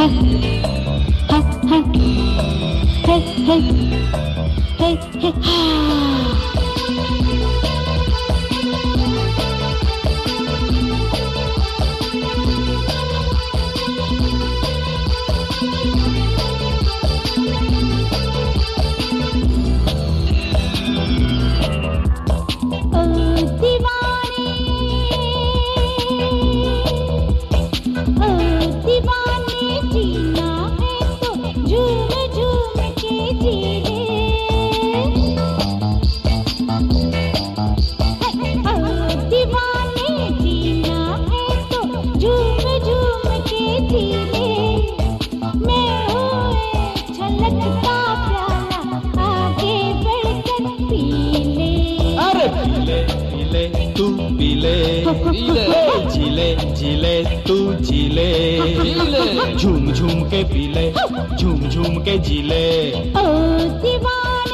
झीले तू झीले, झूम झूम के पीले, झूम झूम के झीले। ओ दीवाने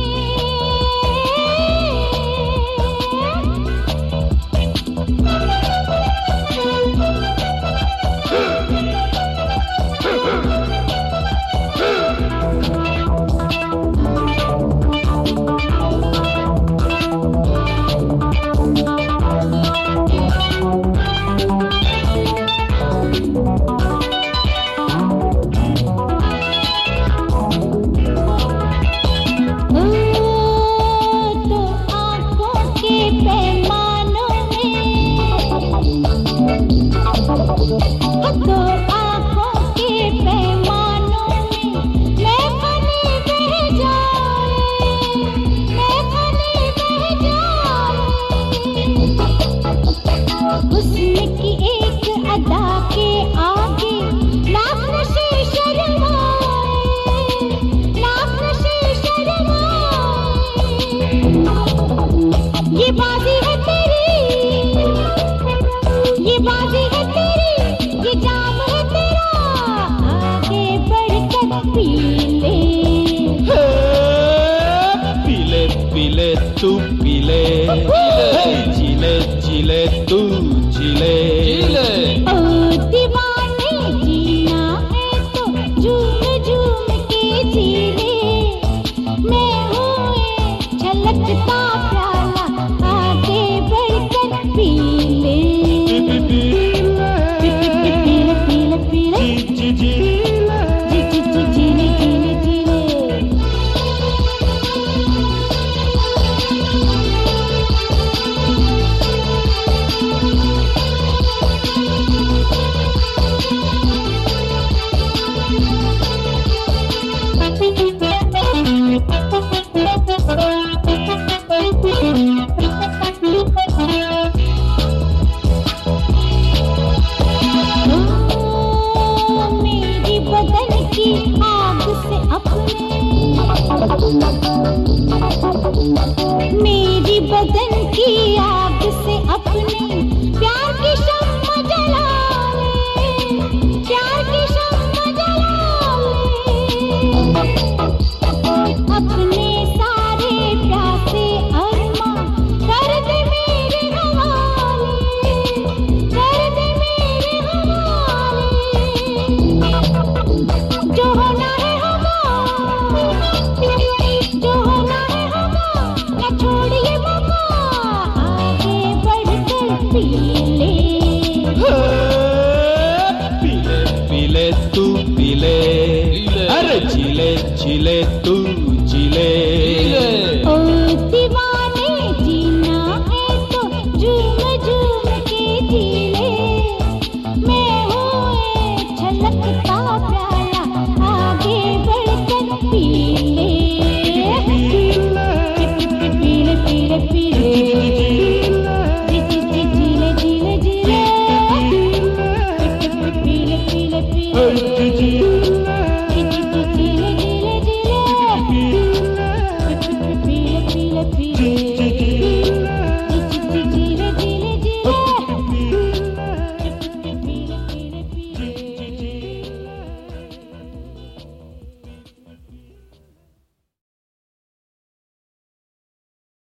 ये बाजी है तेरी, ये बाजी है तेरी, ये जाम है तेरा, आगे बढ़कर पी ले। पीले पीले तू पीले, झीले झीले तू झीले। ओ दीवाने जीना है तो झूम झूम के झीले, मैं हूँ ये छलकता मेरी बदन की आग से अपने प्यार की शम्मा जला ले, प्यार की शम्मा जला ले। अपने सारे प्यासे अरमां कर दे मेरे हवाले, कर दे मेरे हवाले। जो होना है जो होना है होगा, छोड़िए मौका, आगे बढ़कर पी ले। पीले पीले तू पीले, अरे झीले झीले तू